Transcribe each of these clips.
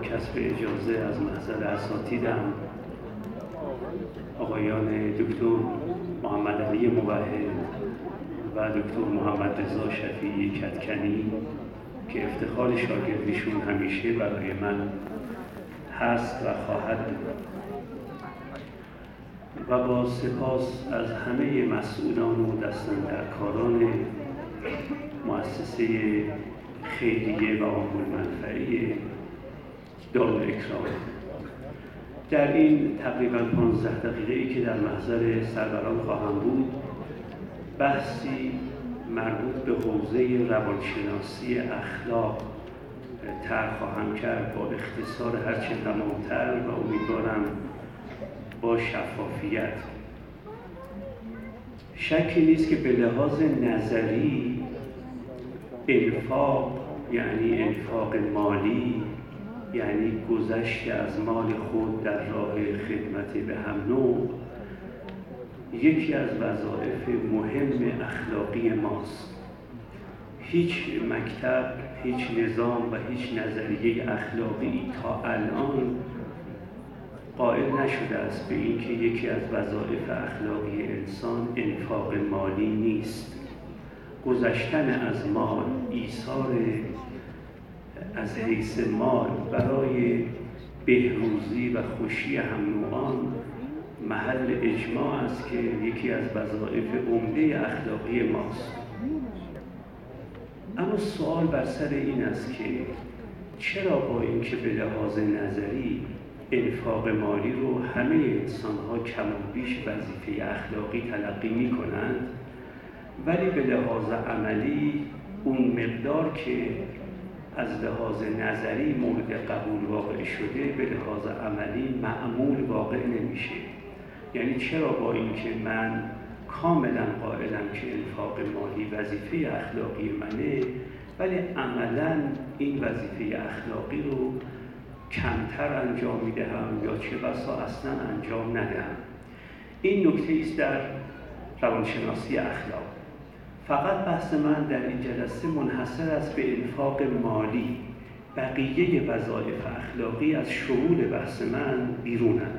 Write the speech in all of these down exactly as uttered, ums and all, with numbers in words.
کسب اجازه از محضر اساتیدم آقایان دکتر محمد علی موحد و دکتر محمد رضا شفیعی کدکنی که افتخار شاگردیشون همیشه برای من هست و خواهد بود، و با سپاس از همه مسئولان و دستاندرکاران مؤسسه خیریه و عامل منفعی دارالاکرام. در این تقریباً پانزده دقیقه‌ای که در محضر سروران خواهم بود، بحثی مربوط به حوزه روانشناسی اخلاق طرح خواهم کرد با اختصار هرچه تمام‌تر و امیدوارم با شفافیت. شکی نیست که به لحاظ نظری انفاق یعنی انفاق مالی، یعنی گذشت از مال خود در راه خدمت به هم نوع، یکی از وظایف مهم اخلاقی ماست. هیچ مکتب، هیچ نظام و هیچ نظریه اخلاقی تا الان قائل نشده است به این که یکی از وظایف اخلاقی انسان انفاق مالی نیست. گذشتن از مال، ایثار از حیث مال برای بهروزی و خوشی هم نوعان محل اجماع است که یکی از وظایف عمده اخلاقی ماست. اما سوال بر سر این است که چرا با اینکه به لحاظ نظری انفاق مالی رو همه انسان‌ها کم و بیش وظیفه اخلاقی تلقی می‌کنند، ولی به لحاظ عملی اون مقدار که از لحاظ نظری مورد قبول واقع شده به لحاظ عملی معمول واقع نمیشه؟ یعنی چرا با اینکه من کاملا قائلم که انفاق مالی وظیفه اخلاقی منه، ولی عملا این وظیفه اخلاقی رو کمتر انجام میدهم یا چه بسا اصلا انجام ندهم؟ این نکته است در روانشناسی اخلاق. فقط بحث من در این جلسه منحصر است به انفاق مالی. بقیه وظایف اخلاقی از شمول بحث من بیرونند.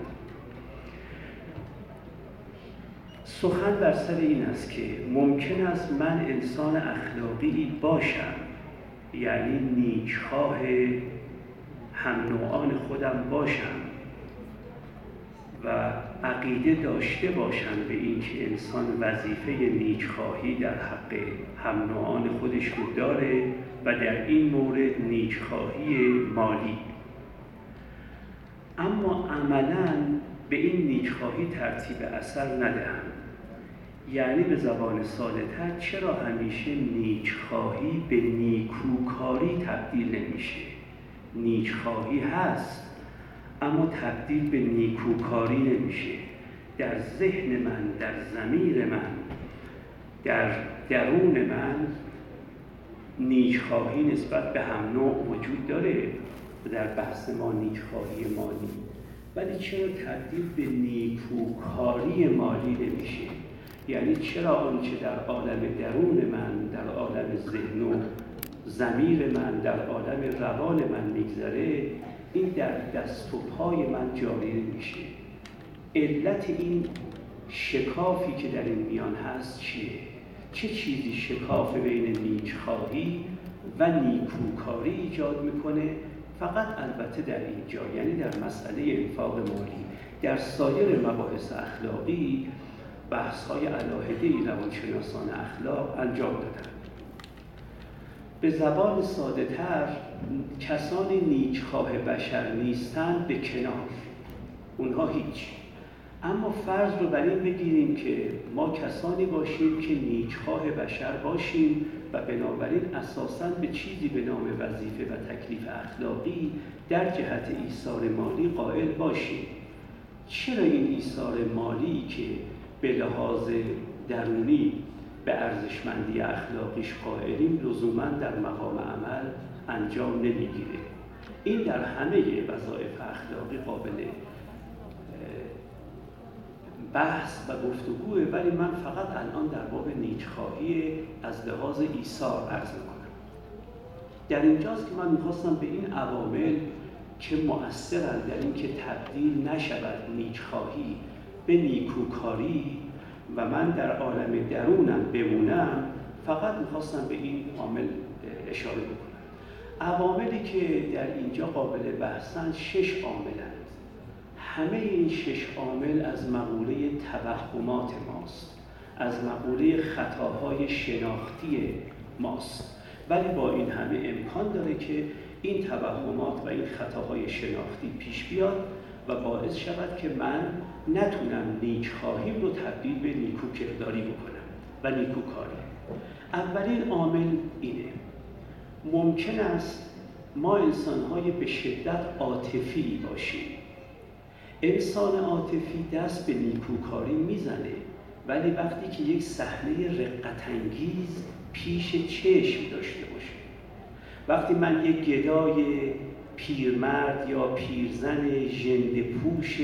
سخن بر سر این است که ممکن است من انسان اخلاقی باشم، یعنی نیکخواه هم نوعان خودم باشم و عقیده داشته باشم به این که انسان وظیفه نیکخواهی در حق هم نوعان خودش رو داره و در این مورد نیکخواهی مالی، اما عملاً به این نیکخواهی ترتیب اثر ندهم. یعنی به زبان ساده‌تر، چرا همیشه نیکخواهی به نیکوکاری تبدیل نمیشه؟ نیکخواهی هست اما تبدیل به نیکوکاری نمیشه. در ذهن من، در ضمیر من، در درون من نیکخواهی نسبت به هم نوع وجود داره. در بحث ما نیکخواهی مالی، ولی چرا تبدیل به نیکوکاری مالی نمیشه؟ یعنی چرا آنچه در عالم درون من، در عالم ذهن و ضمیر من، در عالم روان من میگذره، این در دست و پای من جاری نمیشه؟ علت این شکافی که در این میان هست چیه؟ چه چیزی شکاف بین نیکخواهی و نیکوکاری ایجاد میکنه؟ فقط البته در اینجا، یعنی در مسئله انفاق مالی. در سایر مباحث اخلاقی بحث‌های علاهده‌ای روانشناسان اخلاق انجام دادن. به زبان ساده‌تر، کسانی نیکخواه بشر نیستند به کنار، اونها هیچ. اما فرض رو بر این بگیریم که ما کسانی باشیم که نیکخواه بشر باشیم و بنابراین اساساً به چیزی به نام وظیفه و تکلیف اخلاقی در جهت ایثار مالی قائل باشیم. چرا این ایثار مالی که به لحاظ درونی به ارزشمندی اخلاقیش قائلیم لزوماً در مقام عمل انجام نمیگیره؟ این در همه وظایف اخلاقی قابل بحث و گفتگوه، ولی من فقط الان در باب نیکخواهی از لحاظ ایثار عرض میکنم. در اینجاست که من میخواستم به این عوامل که مؤثرند در این که تبدیل نشود نیکخواهی به نیکوکاری و من در عالم درونم بمونم، فقط میخواستم به این عامل اشاره بکنم. عواملی که در اینجا قابل بحثن شش عاملند. همه این شش عامل از مقوله توهمات ماست، از مقوله خطاهای شناختی ماست، ولی با این همه امکان داره که این توهمات و این خطاهای شناختی پیش بیاد و باعث شود که من نتونم نیکخواهیم رو تبدیل به نیکوکرداری بکنم و نیکوکاری. اولین عامل اینه: ممکن است ما انسان‌های به شدت عاطفی باشیم. انسان عاطفی دست به نیکوکاری میزنه، ولی وقتی که یک صحنه رقت‌انگیز پیش چشم داشته باشه، وقتی من یک گدای پیرمرد یا پیرزن ژنده پوش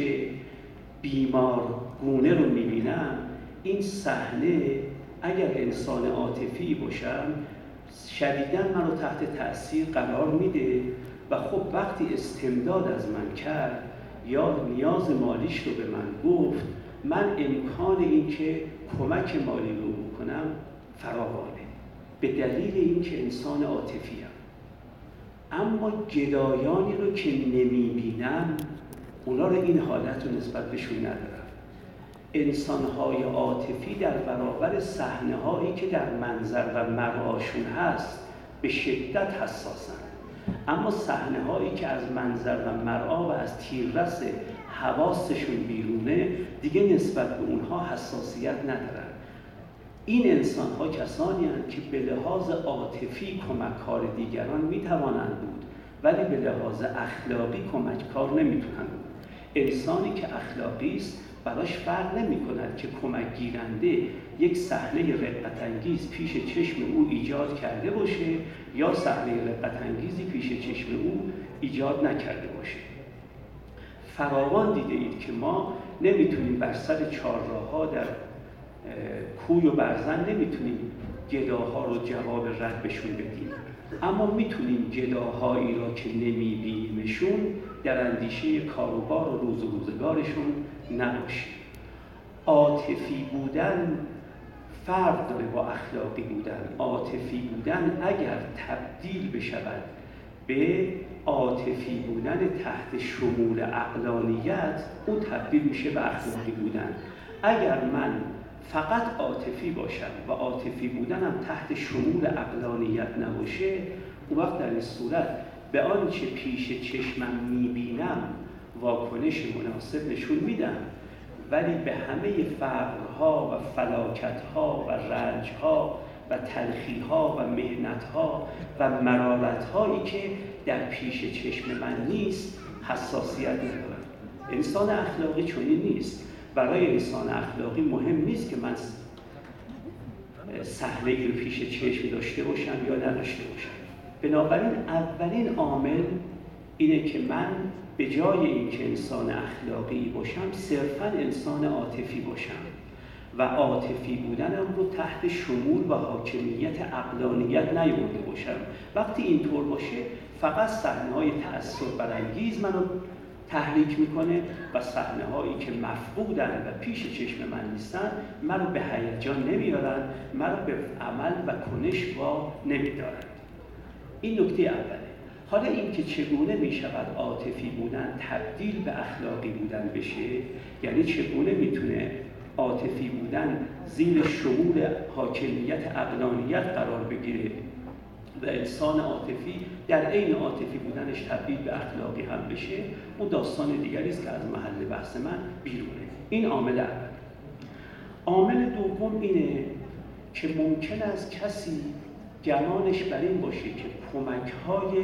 بیمارگونه رو میبینم، این صحنه اگر انسان عاطفی باشم شدیداً من رو تحت تأثیر قرار میده و خب وقتی استمداد از من کرد یا نیاز مالیش رو به من گفت، من امکان این که کمک مالی رو بکنم فراوانه به دلیل اینکه انسان عاطفی ام. اما گدایانی رو که نمیبینم، اونا رو این حالت رو نسبت بهشون ندارم. انسان‌های عاطفی در برابر صحنه‌هایی که در منظر و مرعاشون هست به شدت حساسن، اما صحنه‌هایی که از منظر و مرعا و از تیررس حواسشون بیرونه دیگه نسبت به اونها حساسیت ندارن. این انسان‌ها کسانی هستند که به لحاظ عاطفی کمک‌کار دیگران می‌توانند بود، ولی به لحاظ اخلاقی کمک‌کار نمی‌تونند بود. انسانی که اخلاقی است براش فرق نمی‌کند که کمک گیرنده یک صحنه رقت‌انگیز پیش چشم او ایجاد کرده باشه یا صحنه رقت‌انگیزی پیش چشم او ایجاد نکرده باشه. فراوان دیده اید که ما نمی‌تونیم بر سر چهارراه‌ها در کوی و برزن نمی‌تونیم گداها رو جواب رد بهشون بدیم، اما می‌تونیم گداهایی را که نمی‌بینیمشون در اندیشه کاروبار و روز و روزگارشون نباشیم. عاطفی بودن فرق داره با اخلاقی بودن. عاطفی بودن اگر تبدیل بشود به عاطفی بودن تحت شمول عقلانیت، اون تبدیل میشه به اخلاقی بودن. اگر من فقط عاطفی باشم و عاطفی بودنم تحت شمول عقلانیت نباشه، اون وقت در این صورت به آنچه پیش چشمم میبینم واکنش مناسب نشون میدم، ولی به همه فقرها و فلاکتها و رنجها و تلخیها و محنتها و مرارتهایی که در پیش چشم من نیست حساسیت ندارم. انسان اخلاقی چنین نیست. برای انسان اخلاقی مهم نیست که من صحنه‌ای رو پیش چشم داشته باشم یا نداشته باشم. بنابراین اولین عامل اینه که من به جای اینکه انسان اخلاقی باشم صرفاً انسان عاطفی باشم و عاطفی بودنم رو تحت شمول و حاکمیت عقلانیت نیاورده باشم. وقتی اینطور باشه فقط صحنه‌های تأثر برانگیز منو تحریک میکنه و صحنه‌هایی که مفقودن و پیش چشم من نیستن منو به هیجان نمیارن، منو به عمل و کنش وا نمیدارن. این نکته اوله. حالا این که چگونه میشود عاطفی بودن تبدیل به اخلاقی بودن بشه، یعنی چگونه میتونه عاطفی بودن زیر شمول حاکمیت عقلانیت قرار بگیره و انسان عاطفی در عین عاطفی بودنش تبدیل به اخلاقی هم بشه، اون داستان دیگری است که از محل بحث من بیرونه. این عامل اول. عامل دوم اینه که ممکن است کسی گمانش بر این باشه که کمک‌های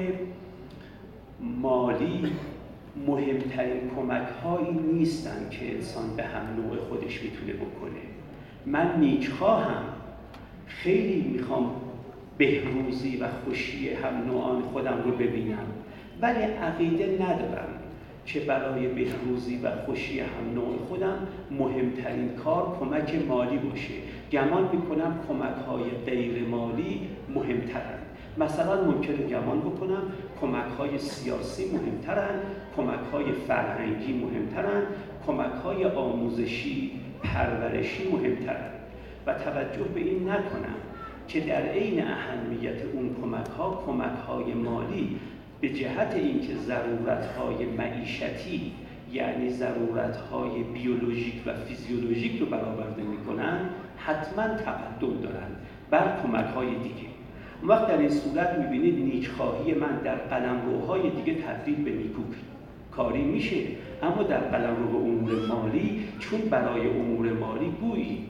مالی مهمترین کمک‌هایی نیستن که انسان به هم نوع خودش میتونه بکنه. من نیکخواهم، خیلی میخوام بهروزی و خوشی هم نوعان خودم رو ببینم، ولی عقیده ندارم که برای بهروزی و خوشی هم نوع خودم مهمترین کار کمک مالی باشه. گمان میکنم کمک‌های غیر مالی مهمترند. مثلا ممکنه گمان بکنم کمک‌های سیاسی مهمترن، کمک‌های فرهنگی مهمترن، کمک‌های آموزشی، پرورشی مهمترن و توجه به این نکنم که در عین اهمیت اون کمک‌ها، کمک‌های مالی به جهت اینکه ضرورت‌های معیشتی یعنی ضرورت‌های بیولوژیک و فیزیولوژیک رو برآورده می‌کنن، حتما تقدم دارن بر کمک‌های دیگه. اون وقت در این صورت می‌بینید نیکخواهی من در قلمروهای دیگه تبدیل به نیکوکاری میشه، اما در قلمرو امور مالی چون برای امور مالی گویی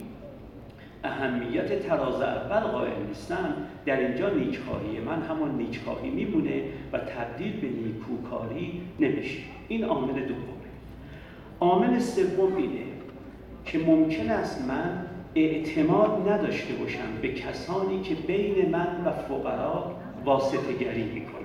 اهمیت تراز اول قائل نیستم، در اینجا نیکخواهی من همون نیکخواهی میمونه و تبدیل به نیکوکاری نمیشه. این عامل دومه. عامل سوم اینه که ممکن است من اعتماد نداشته باشم به کسانی که بین من و فقرا واسطه گری میکنند.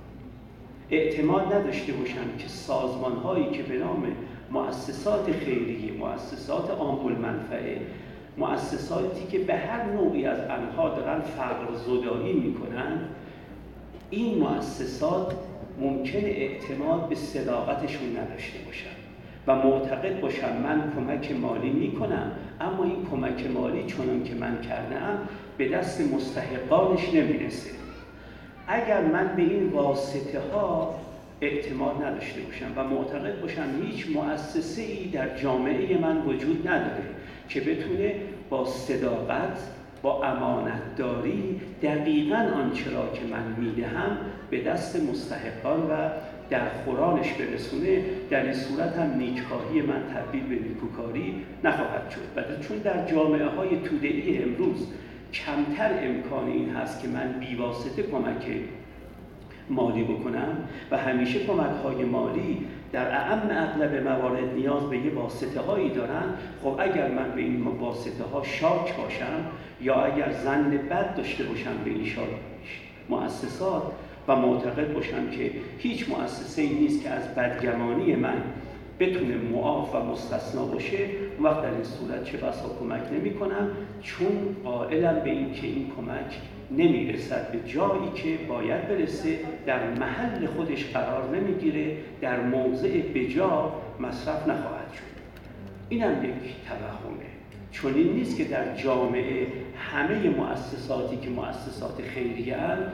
اعتماد نداشته باشم که سازمان‌هایی که به نام مؤسسات خیریه، مؤسسات عام المنفعه، مؤسساتی که به هر نوعی از آنها دارن فقر زدایی میکنن، این مؤسسات ممکن اعتماد به صداقتشون نداشته باشن و معتقد باشم من کمک مالی میکنم، اما این کمک مالی چنان که من کردم به دست مستحقانش نمیرسه. اگر من به این واسطه ها اعتماد نداشته باشم و معتقد باشم هیچ مؤسسه ای در جامعه من وجود نداره که بتونه با صداقت، با امانتداری دقیقاً آنچه را که من میدهم به دست مستحقان و درخورانش برسونه، در این صورت هم نیکخواهی من تبدیل به نیکوکاری نخواهد شد. و چون در جامعه های توده‌ای امروز کمتر امکان این هست که من بیواسطه کمک مالی بکنم و همیشه کمک‌های مالی در اعم اغلب موارد نیاز به یه واسطه هایی دارن، خب اگر من به این واسطه ها شاک باشم یا اگر ظن بد داشته باشم به این مؤسسات و معتقد باشم که هیچ مؤسسه‌ای نیست که از بدگمانی من بتونه معاف و مستثنا باشه، اون وقت در این صورت چه بسا کمک نمی کنم، چون قائلم به این که این کمک نمیرسد به جایی که باید برسه، در محل خودش قرار نمیگیره، در موضع بجا مصرف نخواهد شد. اینم یک توهمه. چون این نیست که در جامعه همه مؤسساتی که مؤسسات خیریه اند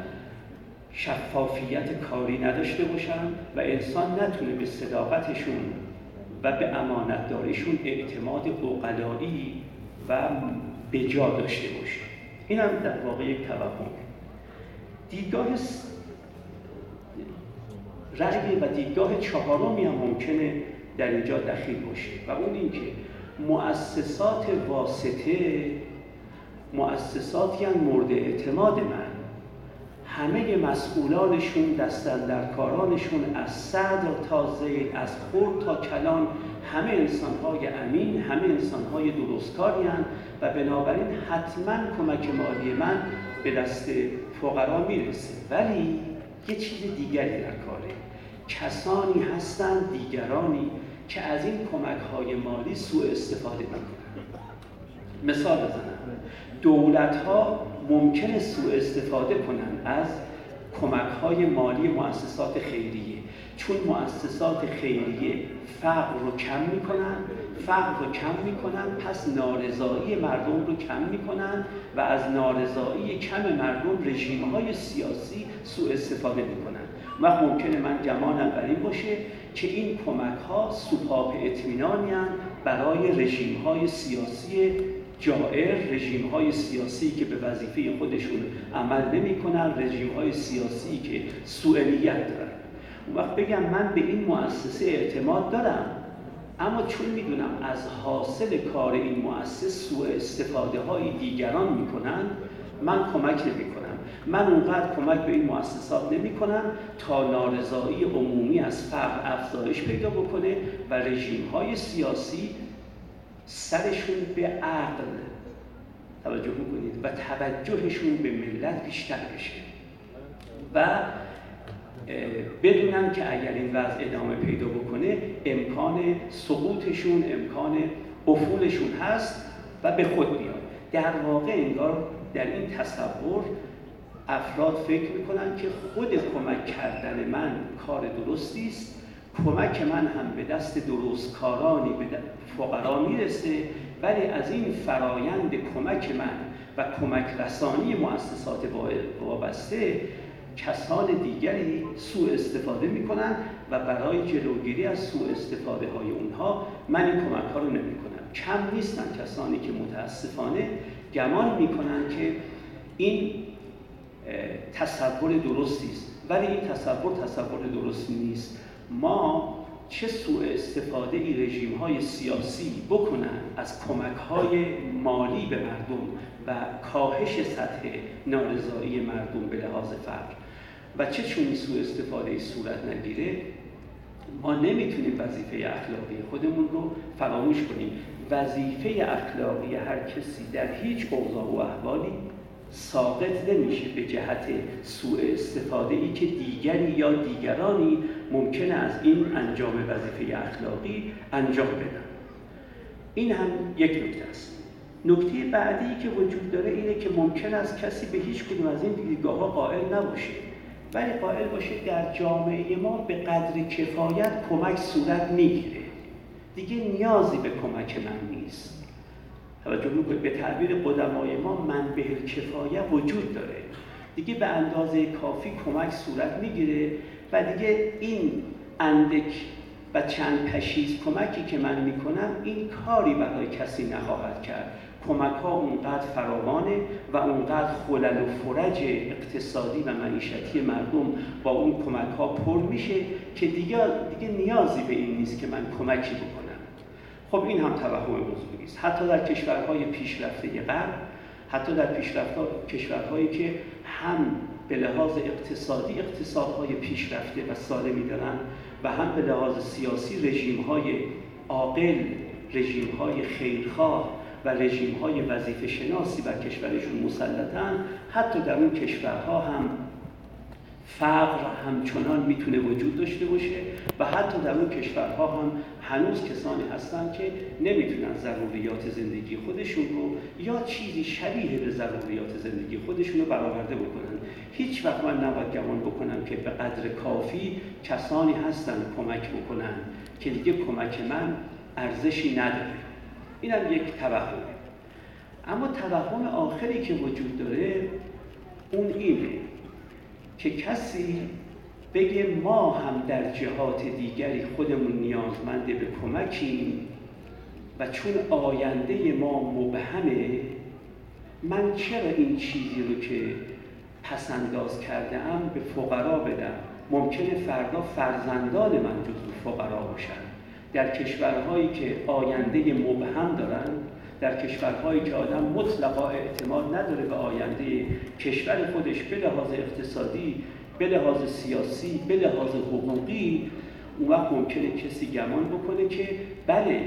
شفافیت کاری نداشته باشن و انسان نتونه به صداقتشون و به امانتداریشون اعتماد عقلایی و بجا داشته باشه. این هم در واقع یک توهم. دیدگاه رأی و دیدگاه چهارمی هم ممکنه در اینجا دخیل باشه و اون این که مؤسسات واسطه مؤسساتی هم مورد اعتماد من، همه مسئولانشون، دستاندرکارانشون از صدر تا زیر، از خرد تا کلان، همه انسان‌های امین، همه انسان‌های درستکاری هستند و بنابراین حتما کمک مالی من به دست فقرا میرسه. ولی یه چیز دیگری در کاره. کسانی هستند، دیگرانی که از این کمک‌های مالی سوء استفاده می‌کنند. مثال بزنم، دولت‌ها ممکنه سوء استفاده کنند از کمک‌های مالی مؤسسات خیریه، چون مؤسسات خیریه فقر رو کم می‌کنن، فقر رو کم می‌کنن، پس نارضایی مردم رو کم می‌کنن و از نارضایی کم مردم رژیم‌های سیاسی سوء استفاده می‌کنن. و ممکنه من گمانم بر این باشه که این کمک‌ها سوپاپ اطمینانی هستند برای رژیم‌های سیاسی جائر، رژیم‌های سیاسی که به وظیفه خودشون عمل نمی‌کنن، رژیم‌های سیاسی که سوء نیت دارن. اون وقت بگم من به این مؤسسه اعتماد دارم، اما چون میدونم از حاصل کار این مؤسسه سوء استفاده های دیگران میکنن، من کمک نمی‌کنم. من اونقدر کمک به این مؤسسات نمی‌کنم تا نارضایی عمومی از فقر افزایش پیدا بکنه و رژیم‌های سیاسی سرشون به عقل توجه میکنید و توجهشون به ملت بیشتر بشه و بدونن که اگر این وضع ادامه پیدا بکنه امکان سقوطشون، امکان افولشون هست و به خود بیان. در واقع انگار در این تصور افراد فکر میکنن که خود کمک کردن من کار درستی است، کمک من هم به دست درستکارانی به فقرا میرسه، ولی از این فرایند کمک من و کمک رسانی مؤسسات وابسته کسان دیگری سوء استفاده میکنن و برای جلوگیری از سوء استفاده های اونها من این کمک ها رو نمی کنم. کم نیستن کسانی که متاسفانه گمان میکنن که این تصور درستی است، ولی این تصور تصور درستی نیست. ما چه سوء استفاده ای رژیم های سیاسی بکنن از کمک های مالی به مردم و کاهش سطح نارضایی مردم به لحاظ فقر و چه چون سوء استفاده ای صورت نگیره، ما نمیتونیم وظیفه اخلاقی خودمون رو فراموش کنیم. وظیفه اخلاقی هر کسی در هیچ اوضاع و احوالی ساقط نمیشه به جهت سوء استفاده ای که دیگری یا دیگرانی ممکنه از این انجام وظیفه اخلاقی انجام بدن. این هم یک نکته است. نکته بعدی که وجود داره اینه که ممکن است کسی به هیچ کدوم از این دیدگاه‌ها قائل نباشه، ولی قائل باشه در جامعه ما به قدر کفایت کمک صورت میگیره، دیگه نیازی به کمک من نیست. توجه میکنید به تعبیر قدمای ما منبع کفایه وجود داره، دیگه به اندازه کافی کمک صورت میگیره و دیگه این اندک و چند پشیز کمکی که من میکنم این کاری برای کسی نخواهد کرد. کمک ها اونقدر فراوانه و اونقدر خلل و فرج اقتصادی و معیشتی مردم با اون کمک ها پر میشه که دیگه دیگه نیازی به این نیست که من کمکی بکنم. خب این هم توهم بزرگی است. حتی در کشورهای پیشرفته غرب، حتی در پیشرفته کشورهایی که هم به لحاظ اقتصادی اقتصادهای پیشرفته و سالمی دارن و هم به لحاظ سیاسی رژیم‌های عاقل، رژیم‌های خیرخواه و رژیم‌های وظیفه شناسی بر کشورشون مسلطن، حتی در اون کشورها هم فقر همچنان میتونه وجود داشته باشه و حتی در اون کشورها هم هنوز کسانی هستن که نمیتونن ضروریات زندگی خودشون رو یا چیزی شبیه به ضروریات زندگی خودشون رو برآورده بکنن. هیچ وقت من نباید گمان بکنم که به قدر کافی کسانی هستن کمک بکنن که دیگه کمک من ارزشی نداره. اینم یک توهمه. اما توهم آخری که وجود داره اون اینه که کسی بگه ما هم در جهات دیگری خودمون نیازمند به کمکیم و چون آینده ما مبهمه، من چرا این چیزی رو که پسنداز کرده ام به فقرا بدم؟ ممکنه فردا فرزندان من جزو فقرا باشن. در کشورهایی که آینده مبهم دارن، در کشورهایی که آدم مطلقا اعتماد نداره به آینده کشور خودش به لحاظ اقتصادی، به لحاظ سیاسی، به لحاظ حقوقی، اون وقت ممکنه کسی گمان بکنه که بله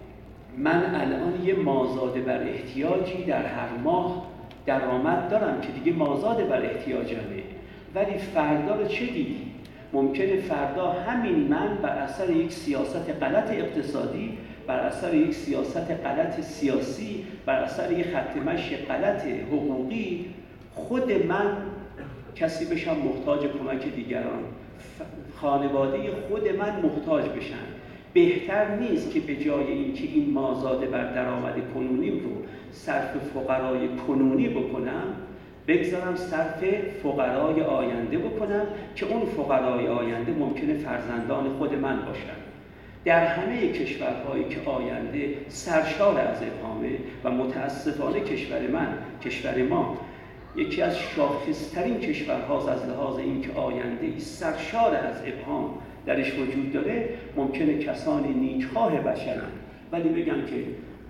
من الان یه مازاد بر احتیاجی در هر ماه درآمد دارم که دیگه مازاد بر احتیاجمه، ولی فردا رو چه دیدی؟ ممکنه فردا همین من بر اثر یک سیاست غلط اقتصادی، بر اثر یک سیاست غلط سیاسی، بر اثر یک خط مشی غلط حقوقی، خود من کسی بشم محتاج کمک دیگران، خانواده خود من محتاج بشن. بهتر نیست که به جای اینکه این مازاد بر درآمد کنونیم رو صرف فقرای کنونی بکنم، بگذارم صرف فقرای آینده بکنم که اون فقرای آینده ممکنه فرزندان خود من باشن. در همه کشورهایی که آینده سرشار از ابهامه و متاسفانه کشور من، کشور ما یکی از شاخصترین کشورهاست از لحاظ اینکه آینده ای سرشار از ابهام درش وجود داره، ممکنه کسانی نیکخواه بشرن ولی بگن که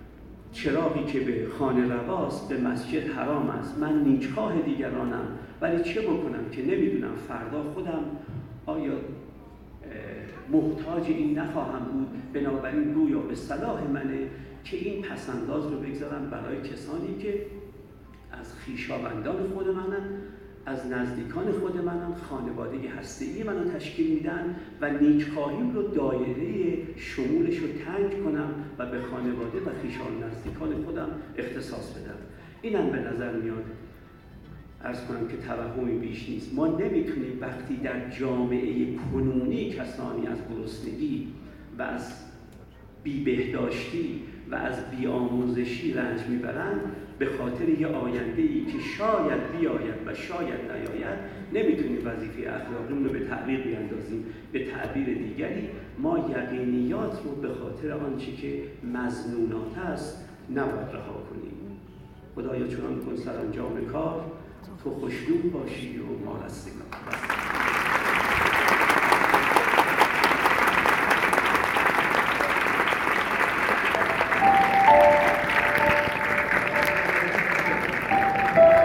چراغی که به خانه رواست به مسجد حرام است، من نیکخواه دیگرانم ولی چه بکنم که نمیدونم فردا خودم آیا محتاج این نخواهم بود، بنابراین گویا به صلاح منه که این پسنداز رو بگذارم برای کسانی که از خویشاوندان خود منن، از نزدیکان خود منن، خانواده هسته‌ای منو تشکیل میدن و نیکخواهیم رو دایره شمولش رو تنگ کنم و به خانواده و خویشان نزدیکان خودم اختصاص بدم. اینم به نظر میاد عرض کنم که توهمی بیش نیست. ما نمیتونیم وقتی در جامعه کنونی کسانی از گرسنگی و از بی‌بهداشتی و از بیاموزشی رنج میبرند به خاطر یه آینده‌ای که شاید بیاید و شاید نیاید نمیتونیم وظیفه اخلاقیمون رو به تعبیر بیاندازیم به تعبیر دیگری. ما یقینیات رو به خاطر آنچه که مظنونات است نباید رها کنیم. خدایا چنان کن سرانجام کار تو خوشنود باشی و ما رستگار.